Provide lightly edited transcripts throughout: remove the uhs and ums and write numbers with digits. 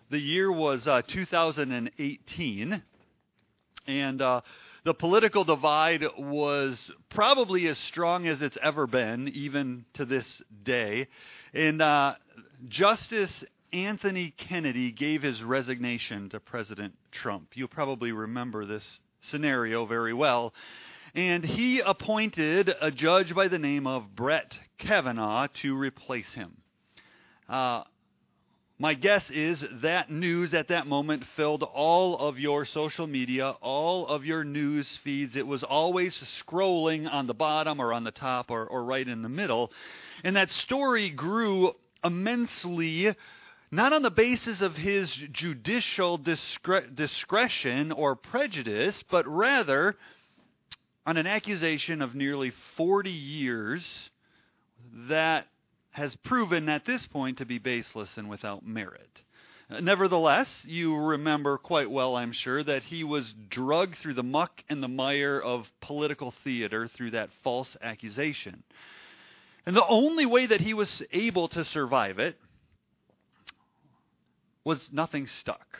The year was 2018, and the political divide was probably as strong as it's ever been, even to this day. And Justice Anthony Kennedy gave his resignation to President Trump. You'll probably remember this scenario very well. And he appointed a judge by the name of Brett Kavanaugh to replace him. My guess is that news at that moment filled all of your social media, all of your news feeds. It was always scrolling on the bottom or on the top or right in the middle. And that story grew immensely, not on the basis of his judicial discretion or prejudice, but rather on an accusation of nearly 40 years that has proven at this point to be baseless and without merit. Nevertheless, you remember quite well, I'm sure, that he was drugged through the muck and the mire of political theater through that false accusation. And the only way that he was able to survive it was nothing stuck.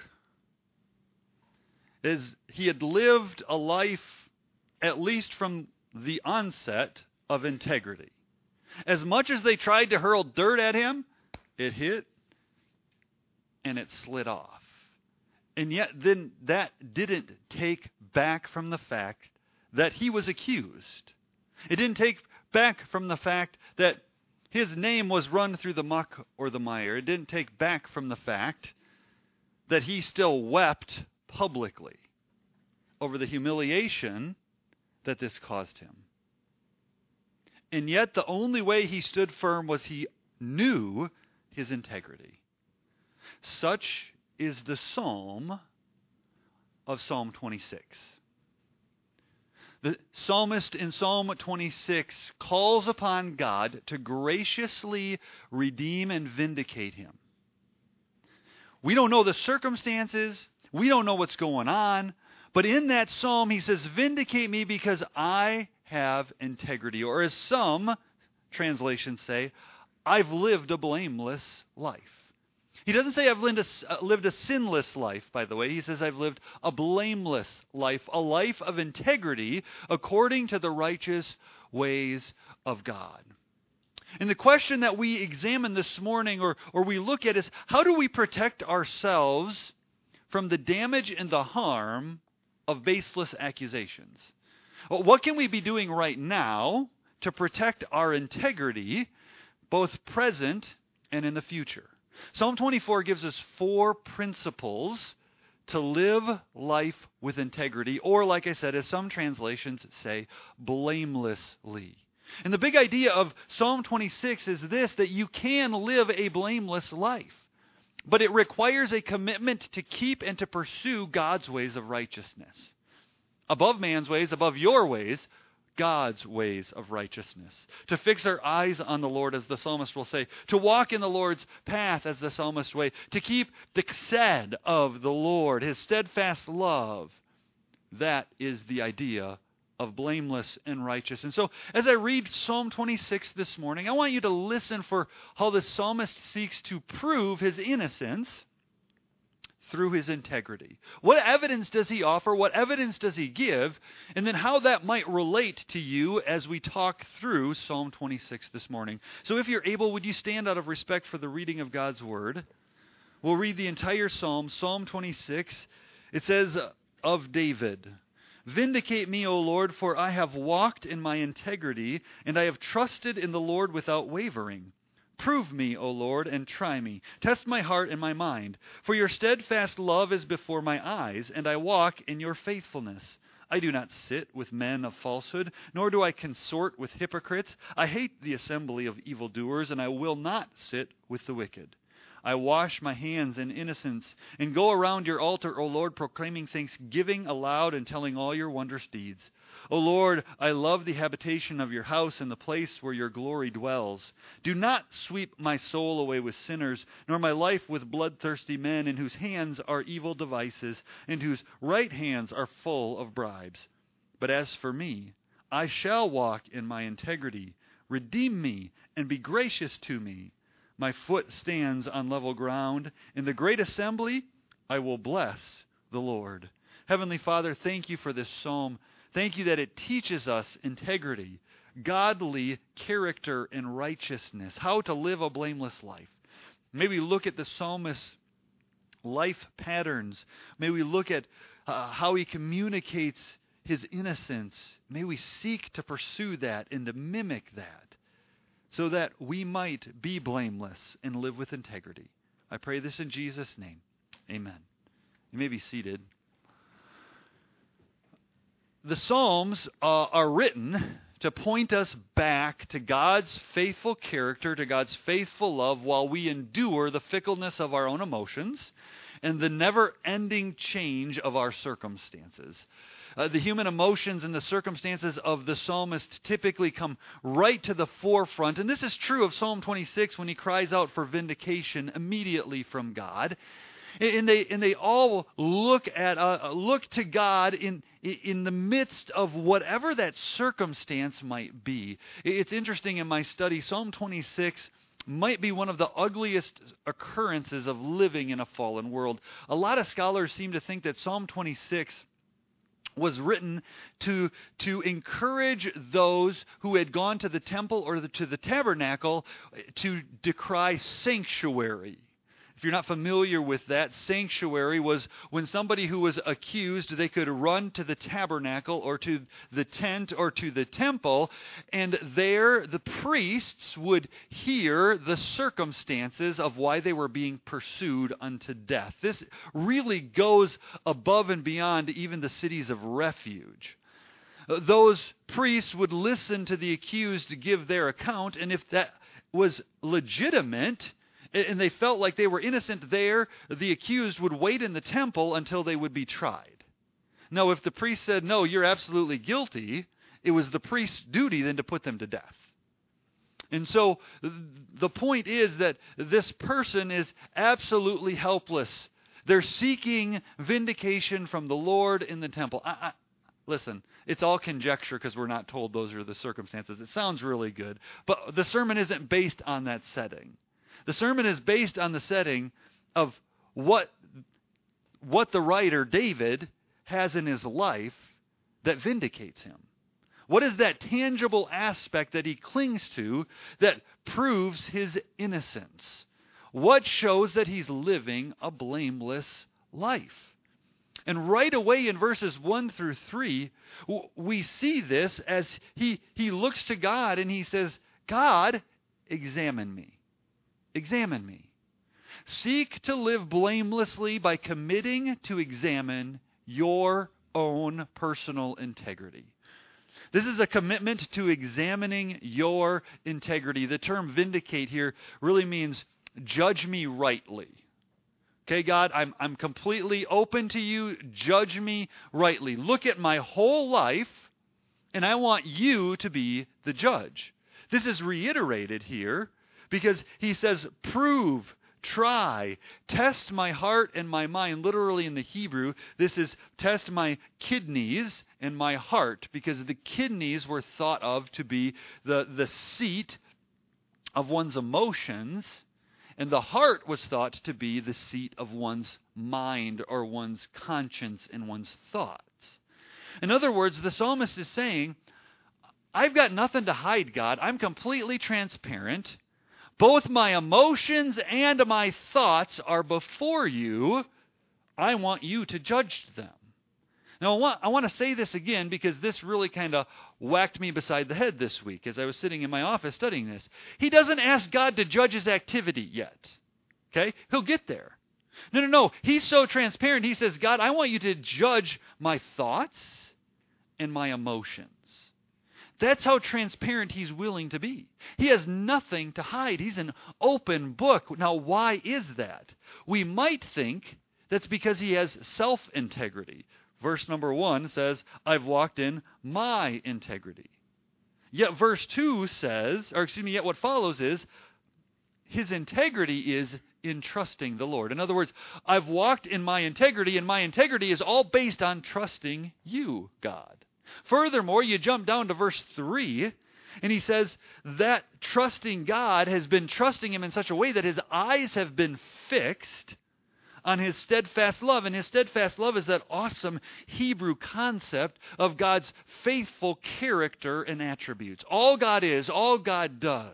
As he had lived a life, at least from the onset, of integrity. As much as they tried to hurl dirt at him, it hit and it slid off. And yet then that didn't take back from the fact that he was accused. It didn't take back from the fact that his name was run through the muck or the mire. It didn't take back from the fact that he still wept publicly over the humiliation that this caused him. And yet the only way he stood firm was he knew his integrity. Such is the psalm of Psalm 26. The psalmist in Psalm 26 calls upon God to graciously redeem and vindicate him. We don't know the circumstances. We don't know what's going on. But in that psalm, he says, "Vindicate me because I have integrity." Or as some translations say, "I've lived a blameless life." He doesn't say I've lived a sinless life, by the way. He says I've lived a blameless life, a life of integrity according to the righteous ways of God. And the question that we examine this morning or we look at is, how do we protect ourselves from the damage and the harm of baseless accusations? What can we be doing right now to protect our integrity, both present and in the future? Psalm 24 gives us 4 principles to live life with integrity, or like I said, as some translations say, blamelessly. And the big idea of Psalm 26 is this, that you can live a blameless life, but it requires a commitment to keep and to pursue God's ways of righteousness. Above man's ways, above your ways, God's ways of righteousness. To fix our eyes on the Lord, as the psalmist will say. To walk in the Lord's path, as the psalmist way. To keep the chesed of the Lord, his steadfast love. That is the idea of blameless and righteous. And so, as I read Psalm 26 this morning, I want you to listen for how the psalmist seeks to prove his innocence through his integrity. What evidence does he offer? What evidence does he give? And then how that might relate to you as we talk through Psalm 26 this morning. So if you're able, would you stand out of respect for the reading of God's Word? We'll read the entire psalm, Psalm 26. It says of David, "Vindicate me, O Lord, for I have walked in my integrity, and I have trusted in the Lord without wavering. Prove me, O Lord, and try me. Test my heart and my mind. For your steadfast love is before my eyes, and I walk in your faithfulness. I do not sit with men of falsehood, nor do I consort with hypocrites. I hate the assembly of evildoers, and I will not sit with the wicked. I wash my hands in innocence and go around your altar, O Lord, proclaiming thanksgiving aloud and telling all your wondrous deeds. O Lord, I love the habitation of your house and the place where your glory dwells. Do not sweep my soul away with sinners, nor my life with bloodthirsty men in whose hands are evil devices, and whose right hands are full of bribes. But as for me, I shall walk in my integrity. Redeem me and be gracious to me. My foot stands on level ground. In the great assembly, I will bless the Lord. Heavenly Father, thank you for this psalm. Thank you that it teaches us integrity, godly character, and righteousness, how to live a blameless life. May we look at the psalmist's life patterns. May we look at how he communicates his innocence. May we seek to pursue that and to mimic that so that we might be blameless and live with integrity. I pray this in Jesus' name. Amen. You may be seated. The Psalms are written to point us back to God's faithful character, to God's faithful love, while we endure the fickleness of our own emotions and the never-ending change of our circumstances. The human emotions and the circumstances of the psalmist typically come right to the forefront. And this is true of Psalm 26 when he cries out for vindication immediately from God. And they all look to God in the midst of whatever that circumstance might be. It's interesting in my study, Psalm 26 might be one of the ugliest occurrences of living in a fallen world. A lot of scholars seem to think that Psalm 26 was written to encourage those who had gone to the temple or to the tabernacle to decry sanctuary. If you're not familiar with that, sanctuary was when somebody who was accused, they could run to the tabernacle or to the tent or to the temple, and there the priests would hear the circumstances of why they were being pursued unto death. This really goes above and beyond even the cities of refuge. Those priests would listen to the accused to give their account, and if that was legitimate, and they felt like they were innocent there, the accused would wait in the temple until they would be tried. Now, if the priest said, no, you're absolutely guilty, it was the priest's duty then to put them to death. And so the point is that this person is absolutely helpless. They're seeking vindication from the Lord in the temple. Listen, it's all conjecture because we're not told those are the circumstances. It sounds really good, but the sermon isn't based on that setting. The sermon is based on the setting of what the writer, David, has in his life that vindicates him. What is that tangible aspect that he clings to that proves his innocence? What shows that he's living a blameless life? And right away in verses 1 through 3, we see this as he looks to God and he says, God, examine me. Examine me. Seek to live blamelessly by committing to examine your own personal integrity. This is a commitment to examining your integrity. The term vindicate here really means judge me rightly. Okay, God, I'm completely open to you. Judge me rightly. Look at my whole life, and I want you to be the judge. This is reiterated here because he says, prove, try, test my heart and my mind. Literally in the Hebrew, this is test my kidneys and my heart, because the kidneys were thought of to be the seat of one's emotions, and the heart was thought to be the seat of one's mind or one's conscience and one's thoughts. In other words, the psalmist is saying, I've got nothing to hide, God. I'm completely transparent. Both my emotions and my thoughts are before you. I want you to judge them. Now, I want to say this again because this really kind of whacked me beside the head this week as I was sitting in my office studying this. He doesn't ask God to judge his activity yet. Okay? He'll get there. No. He's so transparent. He says, God, I want you to judge my thoughts and my emotions. That's how transparent he's willing to be. He has nothing to hide. He's an open book. Now, why is that? We might think that's because he has self-integrity. Verse number 1 says, I've walked in my integrity. Yet verse 2 says, yet what follows is, his integrity is in trusting the Lord. In other words, I've walked in my integrity, and my integrity is all based on trusting you, God. Furthermore, you jump down to verse 3, And he says that trusting God has been trusting him in such a way that his eyes have been fixed on his steadfast love. And his steadfast love is that awesome Hebrew concept of God's faithful character and attributes. All God is, all God does.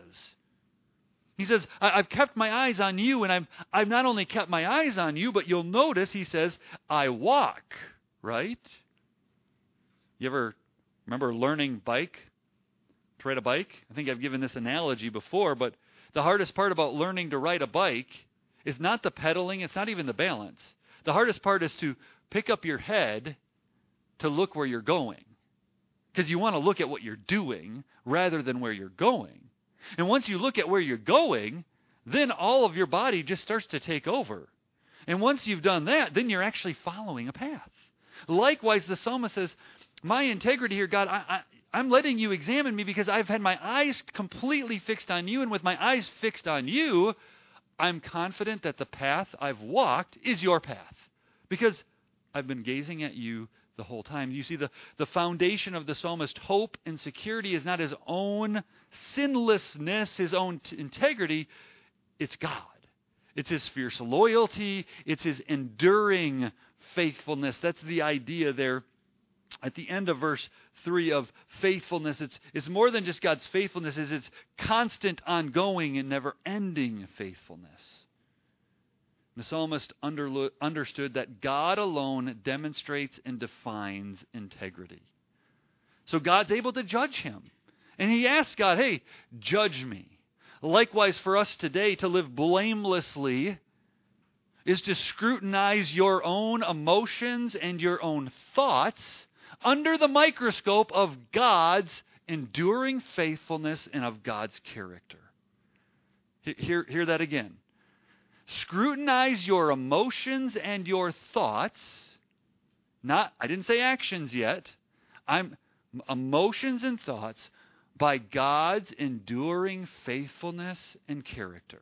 He says, I've kept my eyes on you, and I've not only kept my eyes on you, but you'll notice, he says, I walk, right? You ever remember learning to ride a bike? I think I've given this analogy before, but the hardest part about learning to ride a bike is not the pedaling, it's not even the balance. The hardest part is to pick up your head to look where you're going. Because you want to look at what you're doing rather than where you're going. And once you look at where you're going, then all of your body just starts to take over. And once you've done that, then you're actually following a path. Likewise, the psalmist says, my integrity here, God, I'm letting you examine me because I've had my eyes completely fixed on you. And with my eyes fixed on you, I'm confident that the path I've walked is your path. Because I've been gazing at you the whole time. You see, the foundation of the psalmist's hope and security is not his own sinlessness, his own integrity. It's God. It's his fierce loyalty. It's his enduring faithfulness. That's the idea there at the end of verse 3 of faithfulness. It's more than just God's faithfulness. It's constant, ongoing, and never-ending faithfulness. The psalmist understood that God alone demonstrates and defines integrity. So God's able to judge him. And he asks God, hey, judge me. Likewise, for us today, to live blamelessly is to scrutinize your own emotions and your own thoughts under the microscope of God's enduring faithfulness and of God's character. Hear that again. Scrutinize your emotions and your thoughts. I didn't say actions yet. Emotions and thoughts by God's enduring faithfulness and character.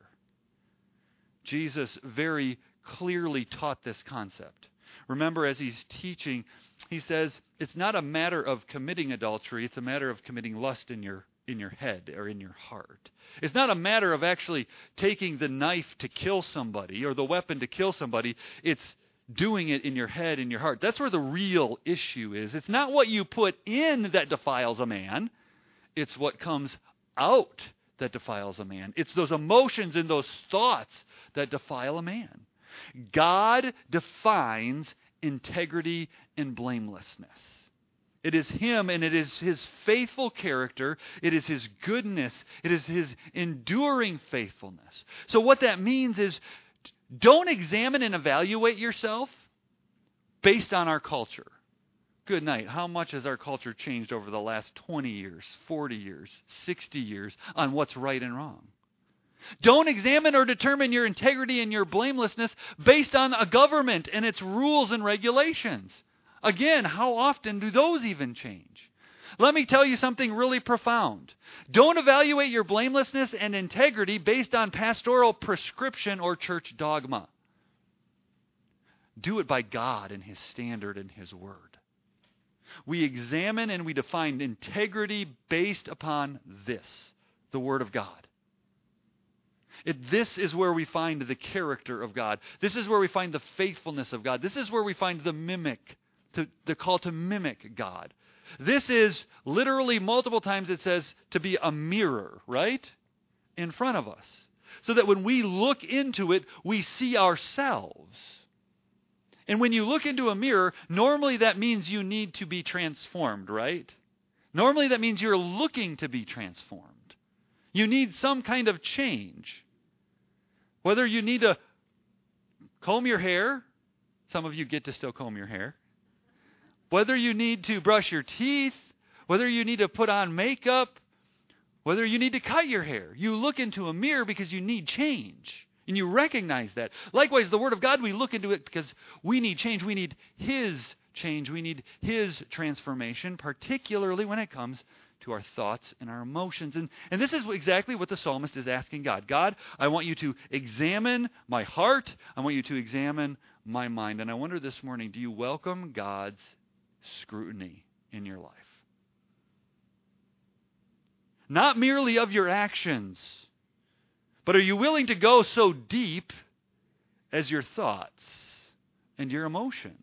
Jesus very clearly taught this concept. Remember, as he's teaching, he says it's not a matter of committing adultery, it's a matter of committing lust in your head or in your heart. It's not a matter of actually taking the knife to kill somebody or the weapon to kill somebody. It's doing it in your head, in your heart. That's where the real issue is. It's not what you put in that defiles a man. It's what comes out that defiles a man. It's those emotions and those thoughts that defile a man. God defines integrity and blamelessness. It is him, and it is his faithful character. It is his goodness. It is his enduring faithfulness. So what that means is, don't examine and evaluate yourself based on our culture. Good night. How much has our culture changed over the last 20 years, 40 years, 60 years on what's right and wrong? Don't examine or determine your integrity and your blamelessness based on a government and its rules and regulations. Again, how often do those even change? Let me tell you something really profound. Don't evaluate your blamelessness and integrity based on pastoral prescription or church dogma. Do it by God and his standard and his word. We examine and we define integrity based upon this, the Word of God. This is where we find the character of God. This is where we find the faithfulness of God. This is where we find the call to mimic God. This is literally multiple times it says to be a mirror, right? In front of us. So that when we look into it, we see ourselves. And when you look into a mirror, normally that means you need to be transformed, right? Normally that means you're looking to be transformed. You need some kind of change. Whether you need to comb your hair, some of you get to still comb your hair. Whether you need to brush your teeth, whether you need to put on makeup, whether you need to cut your hair. You look into a mirror because you need change. And you recognize that. Likewise, the Word of God, we look into it because we need change. We need His change. We need His transformation, particularly when it comes to our thoughts and our emotions. And this is exactly what the psalmist is asking God. God, I want you to examine my heart. I want you to examine my mind. And I wonder this morning, do you welcome God's scrutiny in your life? Not merely of your actions, but are you willing to go so deep as your thoughts and your emotions?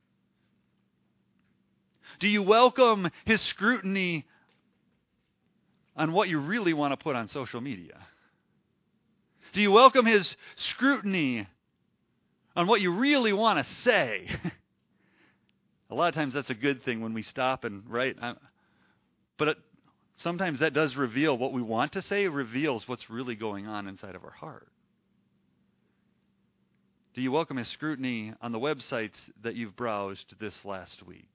Do you welcome his scrutiny on what you really want to put on social media? Do you welcome his scrutiny on what you really want to say? A lot of times that's a good thing when we stop and write. But sometimes that does reveal what we want to say, reveals what's really going on inside of our heart. Do you welcome his scrutiny on the websites that you've browsed this last week?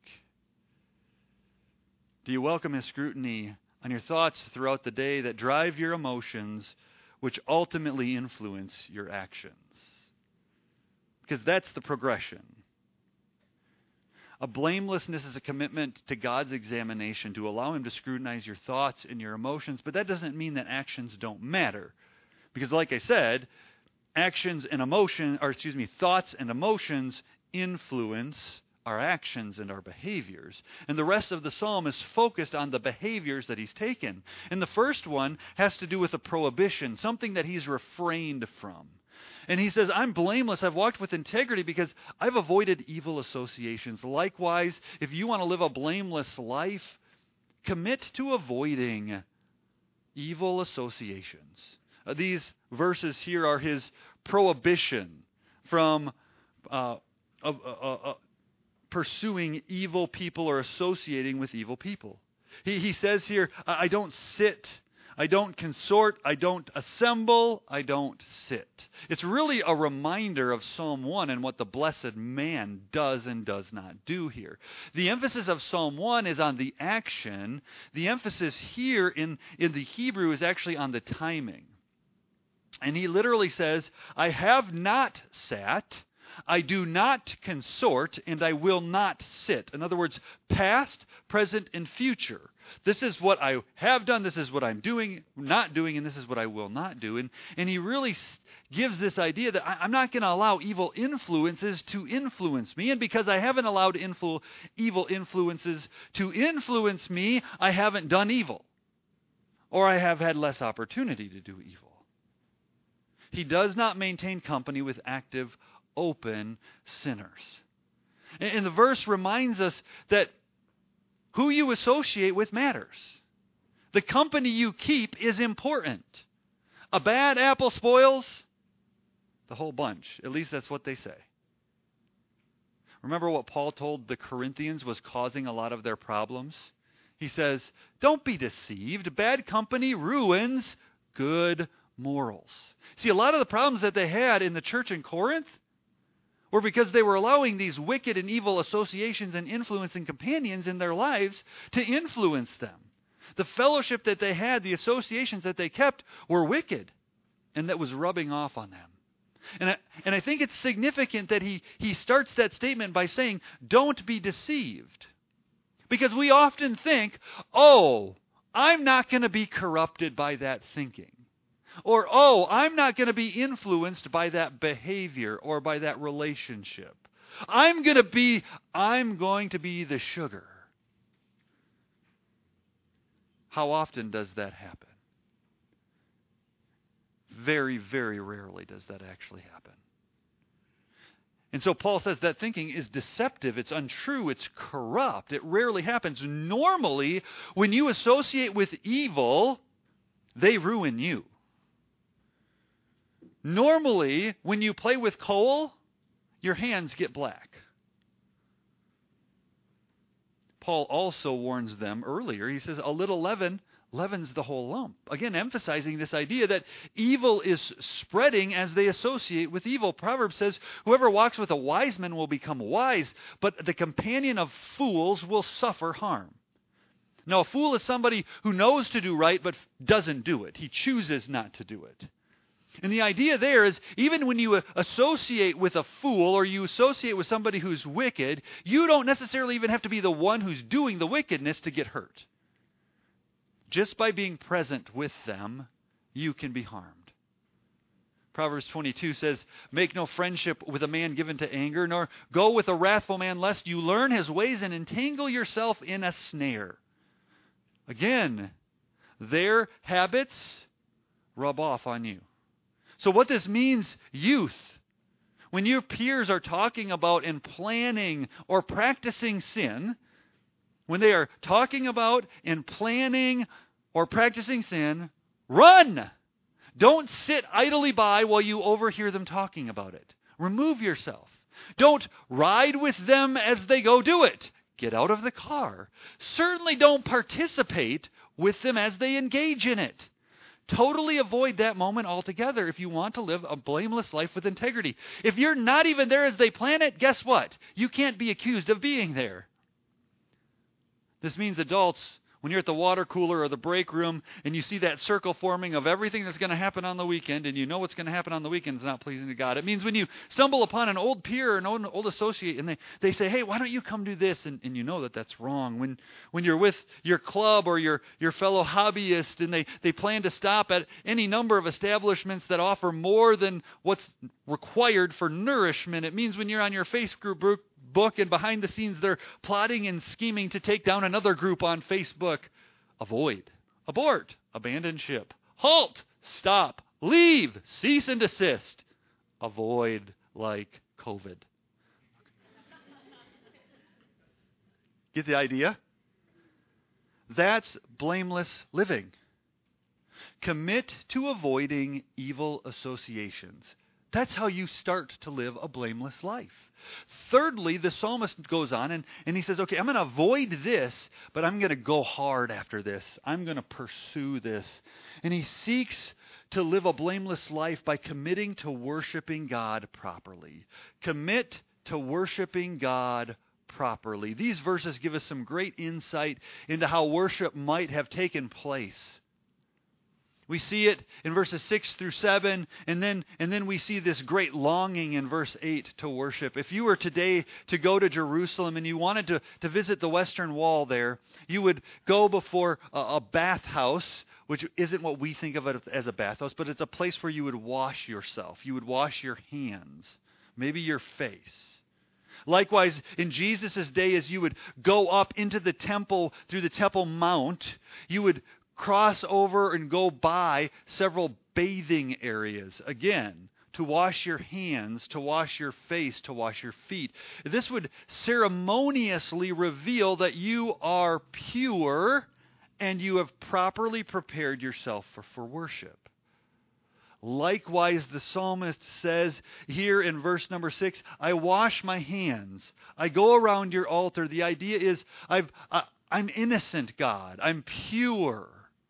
Do you welcome his scrutiny on your thoughts throughout the day that drive your emotions, which ultimately influence your actions? Because that's the progression. A blamelessness is a commitment to God's examination to allow him to scrutinize your thoughts and your emotions, but that doesn't mean that actions don't matter. Because like I said, thoughts and emotions influence our actions and our behaviors. And the rest of the psalm is focused on the behaviors that he's taken. And the first one has to do with a prohibition, something that he's refrained from. And he says, I'm blameless. I've walked with integrity because I've avoided evil associations. Likewise, if you want to live a blameless life, commit to avoiding evil associations. These verses here are his prohibition from pursuing evil people or associating with evil people. He says here, I don't sit, I don't consort, I don't assemble, I don't sit. It's really a reminder of Psalm 1 and what the blessed man does and does not do here. The emphasis of Psalm 1 is on the action. The emphasis here in the Hebrew is actually on the timing. And he literally says, I have not sat, I do not consort, and I will not sit. In other words, past, present, and future. This is what I have done, this is what I'm doing, not doing, and this is what I will not do. And he really gives this idea that I'm not going to allow evil influences to influence me. And because I haven't allowed evil influences to influence me, I haven't done evil. Or I have had less opportunity to do evil. He does not maintain company with active, open sinners. And the verse reminds us that who you associate with matters. The company you keep is important. A bad apple spoils the whole bunch. At least that's what they say. Remember what Paul told the Corinthians was causing a lot of their problems? He says, don't be deceived. Bad company ruins good morals. See, a lot of the problems that they had in the church in Corinth were because they were allowing these wicked and evil associations and influencing companions in their lives to influence them. The fellowship that they had, the associations that they kept were wicked, and that was rubbing off on them. And I think it's significant that he starts that statement by saying, don't be deceived. Because we often think, oh, I'm not going to be corrupted by that thinking. Or, oh, I'm not going to be influenced by that behavior or by that relationship. I'm going to be the sugar. How often does that happen? Very, very rarely does that actually happen. And so Paul says that thinking is deceptive, it's untrue, it's corrupt. It rarely happens. Normally, when you associate with evil, they ruin you. Normally, when you play with coal, your hands get black. Paul also warns them earlier. He says, a little leaven leavens the whole lump. Again, emphasizing this idea that evil is spreading as they associate with evil. Proverbs says, whoever walks with a wise man will become wise, but the companion of fools will suffer harm. Now, a fool is somebody who knows to do right, but doesn't do it. He chooses not to do it. And the idea there is, even when you associate with a fool or you associate with somebody who's wicked, you don't necessarily even have to be the one who's doing the wickedness to get hurt. Just by being present with them, you can be harmed. Proverbs 22 says, make no friendship with a man given to anger, nor go with a wrathful man, lest you learn his ways and entangle yourself in a snare. Again, their habits rub off on you. So what this means, youth, when your peers are talking about and planning or practicing sin, when they are talking about and planning or practicing sin, run! Don't sit idly by while you overhear them talking about it. Remove yourself. Don't ride with them as they go do it. Get out of the car. Certainly don't participate with them as they engage in it. Totally avoid that moment altogether if you want to live a blameless life with integrity. If you're not even there as they plan it, guess what? You can't be accused of being there. This means adults, when you're at the water cooler or the break room and you see that circle forming of everything that's going to happen on the weekend, and you know what's going to happen on the weekend is not pleasing to God. It means when you stumble upon an old peer or an old associate and they say, hey, why don't you come do this? And you know that that's wrong. When you're with your club or your fellow hobbyist and they plan to stop at any number of establishments that offer more than what's required for nourishment, it means when you're on your Facebook book and behind the scenes they're plotting and scheming to take down another group on Facebook. Avoid, abort, abandon ship, halt, stop, leave, cease and desist. Avoid like COVID. Get the idea? That's blameless living. Commit to avoiding evil associations. That's how you start to live a blameless life. Thirdly, the psalmist goes on and he says, okay, I'm going to avoid this, but I'm going to go hard after this. I'm going to pursue this. And he seeks to live a blameless life by committing to worshiping God properly. Commit to worshiping God properly. These verses give us some great insight into how worship might have taken place. We see it in verses 6 through 7, and then we see this great longing in verse 8 to worship. If you were today to go to Jerusalem and you wanted to visit the Western Wall there, you would go before a bathhouse, which isn't what we think of it as a bathhouse, but it's a place where you would wash yourself. You would wash your hands, maybe your face. Likewise, in Jesus' day, as you would go up into the temple through the Temple Mount, you would cross over and go by several bathing areas. Again, to wash your hands, to wash your face, to wash your feet. This would ceremoniously reveal that you are pure and you have properly prepared yourself for worship. Likewise, the psalmist says here in verse number 6, I wash my hands. I go around your altar. The idea is I'm innocent, God. I'm pure.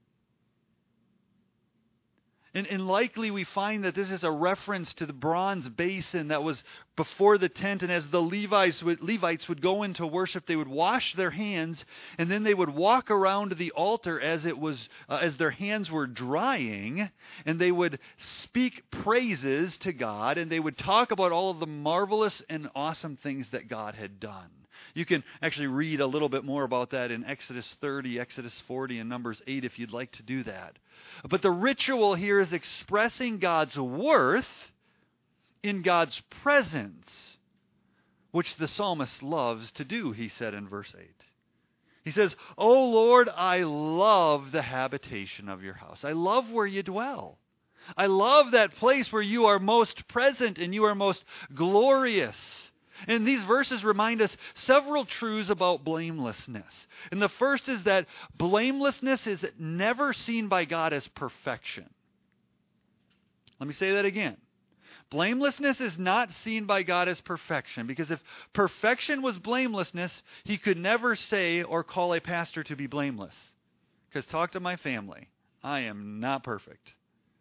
And likely we find that this is a reference to the bronze basin that was before the tent. And as the Levites would go into worship, they would wash their hands, and then they would walk around the altar as their hands were drying, and they would speak praises to God, and they would talk about all of the marvelous and awesome things that God had done. You can actually read a little bit more about that in Exodus 30, Exodus 40, and Numbers 8 if you'd like to do that. But the ritual here is expressing God's worth in God's presence, which the psalmist loves to do, he said in verse 8. He says, "O Lord, I love the habitation of your house. I love where you dwell. I love that place where you are most present and you are most glorious." And these verses remind us several truths about blamelessness. And the first is that blamelessness is never seen by God as perfection. Let me say that again. Blamelessness is not seen by God as perfection, because if perfection was blamelessness, he could never say or call a pastor to be blameless. Because talk to my family. I am not perfect.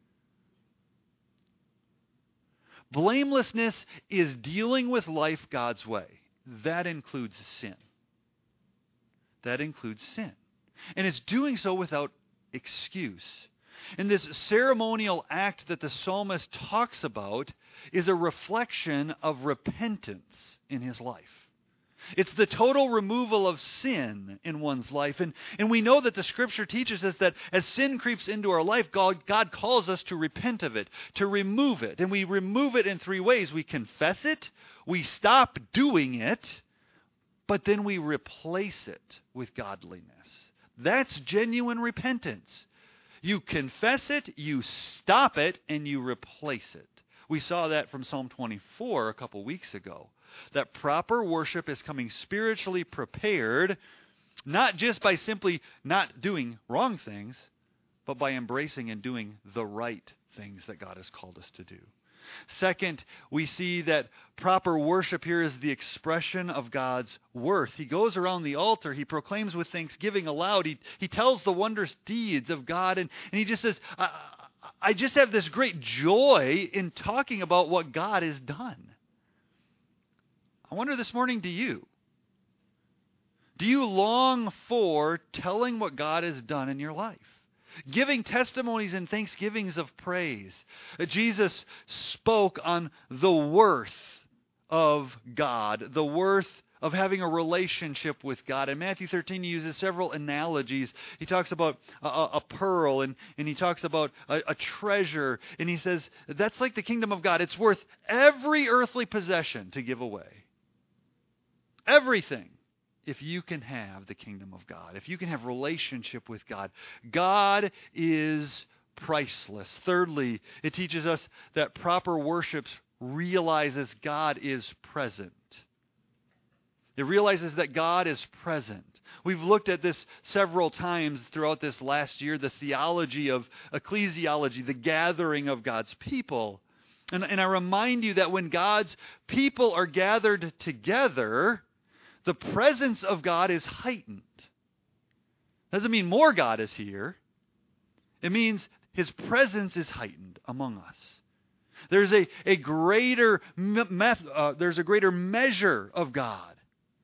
Blamelessness is dealing with life God's way. That includes sin. That includes sin. And it's doing so without excuse. And this ceremonial act that the psalmist talks about is a reflection of repentance in his life. It's the total removal of sin in one's life. And we know that the Scripture teaches us that as sin creeps into our life, God calls us to repent of it, to remove it. And we remove it in three ways. We confess it, we stop doing it, but then we replace it with godliness. That's genuine repentance. You confess it, you stop it, and you replace it. We saw that from Psalm 24 a couple weeks ago. That proper worship is coming spiritually prepared, not just by simply not doing wrong things, but by embracing and doing the right things that God has called us to do. Second, we see that proper worship here is the expression of God's worth. He goes around the altar, he proclaims with thanksgiving aloud, he tells the wondrous deeds of God, and he just says, I just have this great joy in talking about what God has done. I wonder this morning, do you? Do you long for telling what God has done in your life? Giving testimonies and thanksgivings of praise. Jesus spoke on the worth of God, the worth of having a relationship with God. In Matthew 13, he uses several analogies. He talks about a pearl, and he talks about a treasure, and he says, that's like the kingdom of God. It's worth every earthly possession to give away. Everything. If you can have the kingdom of God, if you can have relationship with God, God is priceless. Thirdly, it teaches us that proper worship realizes God is present. It realizes that God is present. We've looked at this several times throughout this last year, the theology of ecclesiology, the gathering of God's people. And I remind you that when God's people are gathered together, the presence of God is heightened. Doesn't mean more God is here. It means His presence is heightened among us. There's a greater measure of God.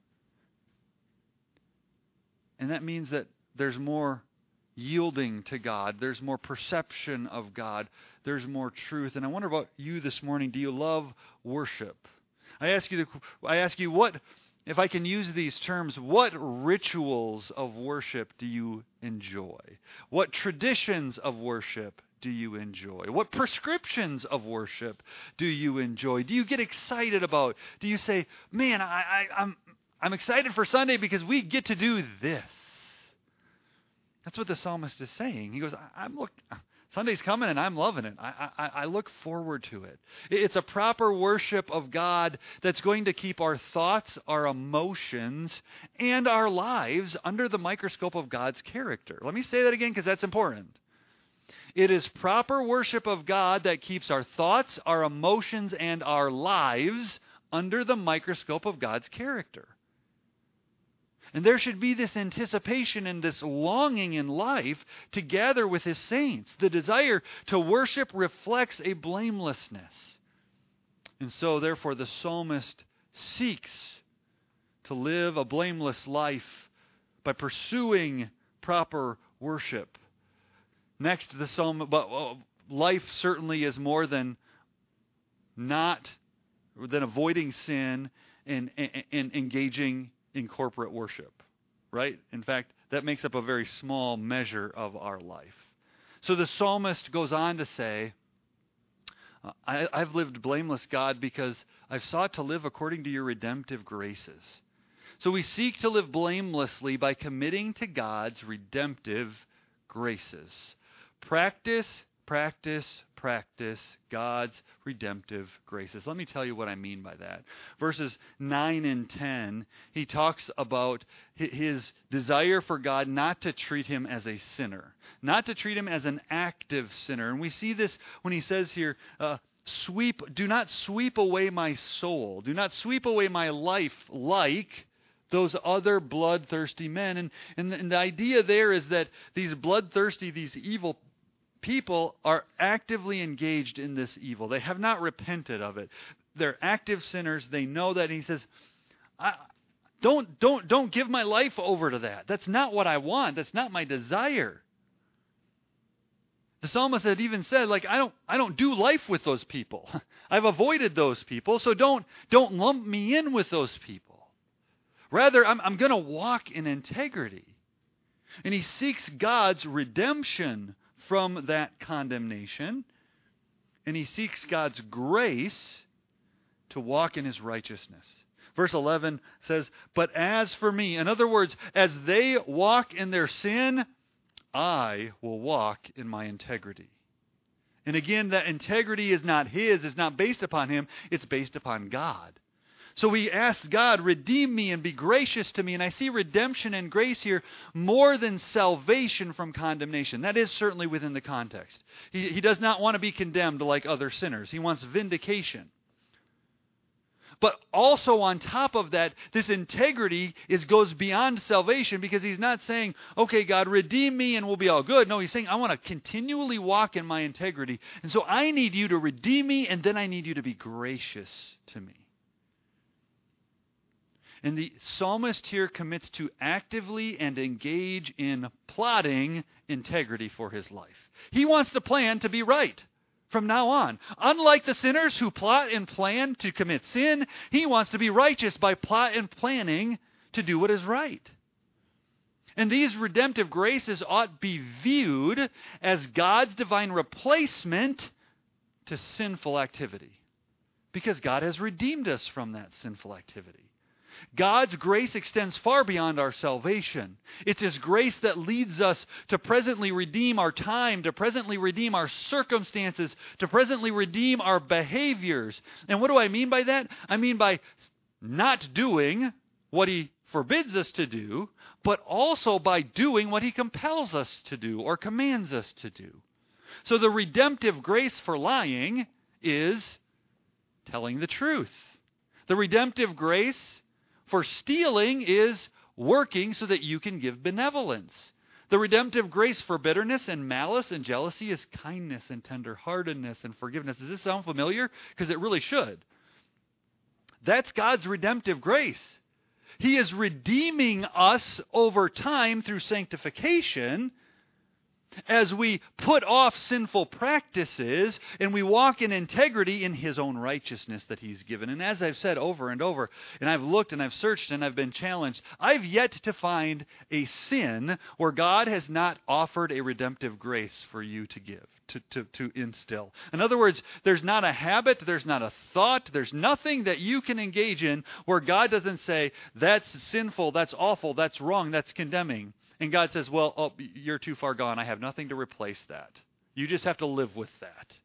And that means that there's more yielding to God. There's more perception of God. There's more truth. And I wonder about you this morning. Do you love worship? I ask you what, if I can use these terms, what rituals of worship do you enjoy? What traditions of worship do you enjoy? What prescriptions of worship do you enjoy? Do you get excited about? Do you say, man, I'm excited for Sunday because we get to do this? That's what the psalmist is saying. He goes, Sunday's coming and I'm loving it. I look forward to it. It's a proper worship of God that's going to keep our thoughts, our emotions, and our lives under the microscope of God's character. Let me say that again because that's important. It is proper worship of God that keeps our thoughts, our emotions, and our lives under the microscope of God's character. And there should be this anticipation and this longing in life to gather with His saints. The desire to worship reflects a blamelessness. And so, therefore, the psalmist seeks to live a blameless life by pursuing proper worship. Next, the psalm, but life certainly is more than avoiding sin and engaging in corporate worship, right? In fact, that makes up a very small measure of our life. So the psalmist goes on to say, I've lived blameless, God, because I've sought to live according to your redemptive graces. So we seek to live blamelessly by committing to God's redemptive graces. Practice God's redemptive graces. Let me tell you what I mean by that. Verses 9 and 10, he talks about his desire for God not to treat him as a sinner, not to treat him as an active sinner. And we see this when he says here, do not sweep away my soul. Do not sweep away my life like those other bloodthirsty men. And the idea there is that these bloodthirsty, these evil people are actively engaged in this evil. They have not repented of it. They're active sinners. They know that. And he says, don't give my life over to that. That's not what I want. That's not my desire. The psalmist had even said, I don't do life with those people. I've avoided those people, so don't lump me in with those people. Rather, I'm going to walk in integrity. And he seeks God's redemption from that condemnation, and he seeks God's grace to walk in his righteousness. Verse 11 says, but as for me, in other words, as they walk in their sin, I will walk in my integrity. And again, that integrity is not his, it's not based upon him, it's based upon God. So we ask God, redeem me and be gracious to me. And I see redemption and grace here more than salvation from condemnation. That is certainly within the context. He does not want to be condemned like other sinners. He wants vindication. But also on top of that, this integrity goes beyond salvation, because he's not saying, okay, God, redeem me and we'll be all good. No, he's saying, I want to continually walk in my integrity. And so I need you to redeem me, and then I need you to be gracious to me. And the psalmist here commits to actively and engage in plotting integrity for his life. He wants the plan to be right from now on. Unlike the sinners who plot and plan to commit sin, he wants to be righteous by plot and planning to do what is right. And these redemptive graces ought be viewed as God's divine replacement to sinful activity, because God has redeemed us from that sinful activity. God's grace extends far beyond our salvation. It's His grace that leads us to presently redeem our time, to presently redeem our circumstances, to presently redeem our behaviors. And what do I mean by that? I mean by not doing what He forbids us to do, but also by doing what He compels us to do or commands us to do. So the redemptive grace for lying is telling the truth. The redemptive grace for stealing is working so that you can give benevolence. The redemptive grace for bitterness and malice and jealousy is kindness and tenderheartedness and forgiveness. Does this sound familiar? Because it really should. That's God's redemptive grace. He is redeeming us over time through sanctification as we put off sinful practices and we walk in integrity in His own righteousness that He's given. And as I've said over and over, and I've looked and I've searched and I've been challenged, I've yet to find a sin where God has not offered a redemptive grace for you to give, to instill. In other words, there's not a habit, there's not a thought, there's nothing that you can engage in where God doesn't say, that's sinful, that's awful, that's wrong, that's condemning. And God says, well, you're too far gone. I have nothing to replace that. You just have to live with that.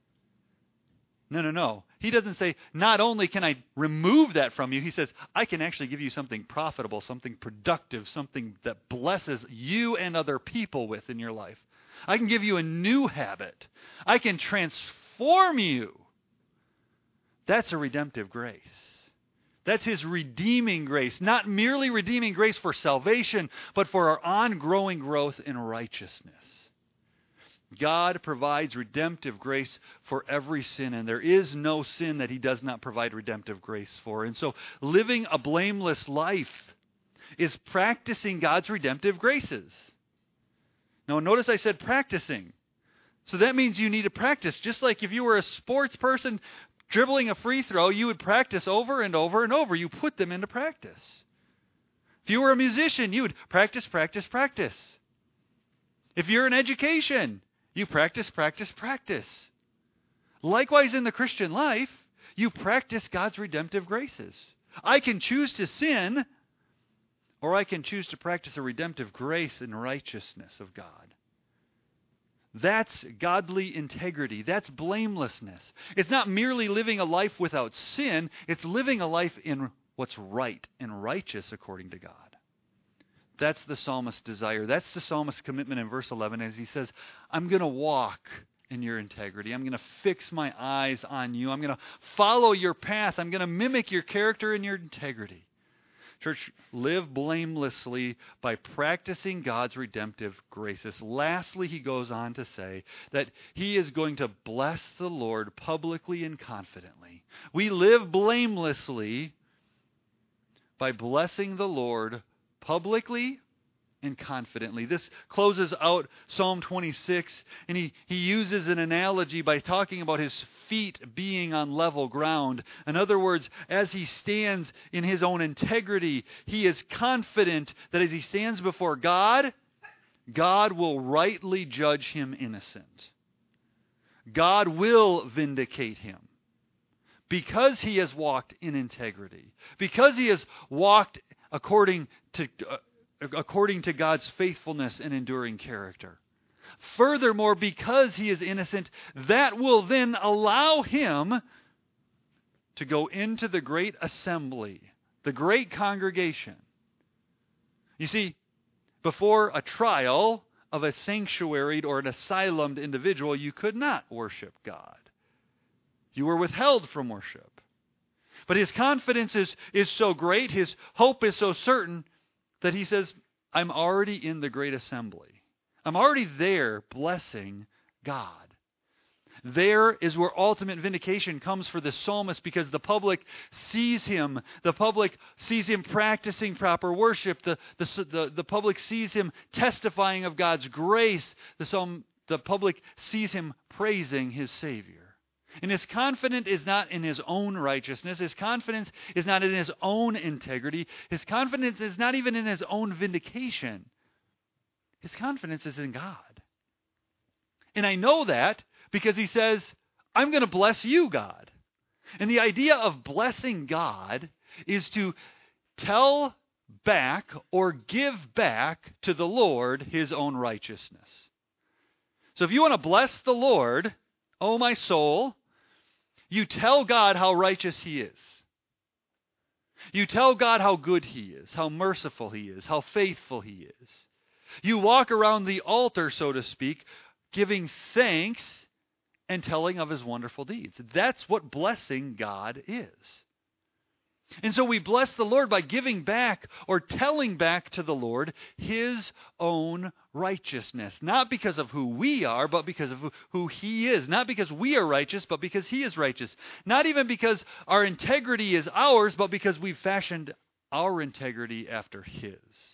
No. He doesn't say, not only can I remove that from you, He says, I can actually give you something profitable, something productive, something that blesses you and other people with in your life. I can give you a new habit. I can transform you. That's a redemptive grace. That's His redeeming grace, not merely redeeming grace for salvation, but for our ongoing growth in righteousness. God provides redemptive grace for every sin, and there is no sin that He does not provide redemptive grace for. And so living a blameless life is practicing God's redemptive graces. Now notice I said practicing. So that means you need to practice. Just like if you were a sports person dribbling a free throw, you would practice over and over and over. You put them into practice. If you were a musician, you would practice. If you're in education, you practice. Likewise, in the Christian life, you practice God's redemptive graces. I can choose to sin, or I can choose to practice a redemptive grace and righteousness of God. That's godly integrity. That's blamelessness. It's not merely living a life without sin. It's living a life in what's right and righteous according to God. That's the psalmist's desire. That's the psalmist's commitment in verse 11 as he says, I'm going to walk in your integrity. I'm going to fix my eyes on you. I'm going to follow your path. I'm going to mimic your character and your integrity. Church, live blamelessly by practicing God's redemptive graces. Lastly, he goes on to say that he is going to bless the Lord publicly and confidently. We live blamelessly by blessing the Lord publicly and confidently. This closes out Psalm 26, and he uses an analogy by talking about his feet being on level ground. In other words, as he stands in his own integrity, he is confident that as he stands before God, God will rightly judge him innocent. God will vindicate him because he has walked in integrity, because he has walked according to according to God's faithfulness and enduring character. Furthermore, because he is innocent, that will then allow him to go into the great assembly, the great congregation. You see, before a trial of a sanctuaried or an asylumed individual, you could not worship God. You were withheld from worship. But his confidence is so great, his hope is so certain, that he says, I'm already in the great assembly. I'm already there blessing God. There is where ultimate vindication comes for the psalmist, because the public sees him. The public sees him practicing proper worship. The public sees him testifying of God's grace. The public sees him praising his Savior. And his confidence is not in his own righteousness. His confidence is not in his own integrity. His confidence is not even in his own vindication. His confidence is in God. And I know that because he says, I'm going to bless you, God. And the idea of blessing God is to tell back or give back to the Lord his own righteousness. So if you want to bless the Lord, oh my soul, you tell God how righteous he is. You tell God how good he is, how merciful he is, how faithful he is. You walk around the altar, so to speak, giving thanks and telling of his wonderful deeds. That's what blessing God is. And so we bless the Lord by giving back or telling back to the Lord his own righteousness. Not because of who we are, but because of who he is. Not because we are righteous, but because he is righteous. Not even because our integrity is ours, but because we've fashioned our integrity after his.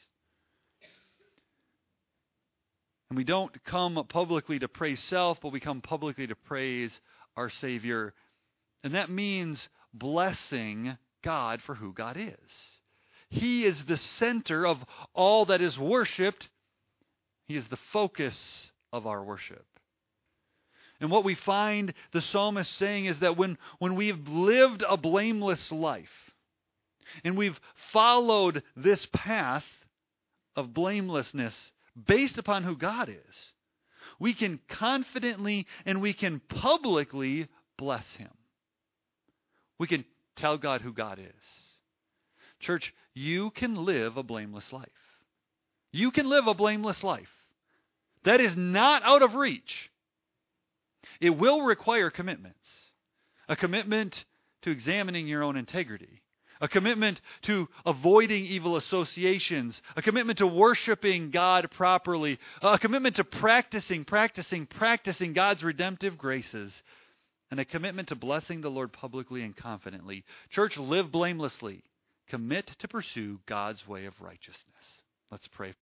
And we don't come publicly to praise self, but we come publicly to praise our Savior. And that means blessing God for who God is. He is the center of all that is worshipped. He is the focus of our worship. And what we find the psalmist saying is that when we've lived a blameless life, and we've followed this path of blamelessness based upon who God is, we can confidently and we can publicly bless him. We can tell God who God is. Church, you can live a blameless life. You can live a blameless life. That is not out of reach. It will require commitments. A commitment to examining your own integrity. A commitment to avoiding evil associations. A commitment to worshiping God properly. A commitment to practicing God's redemptive graces. And a commitment to blessing the Lord publicly and confidently. Church, live blamelessly. Commit to pursue God's way of righteousness. Let's pray.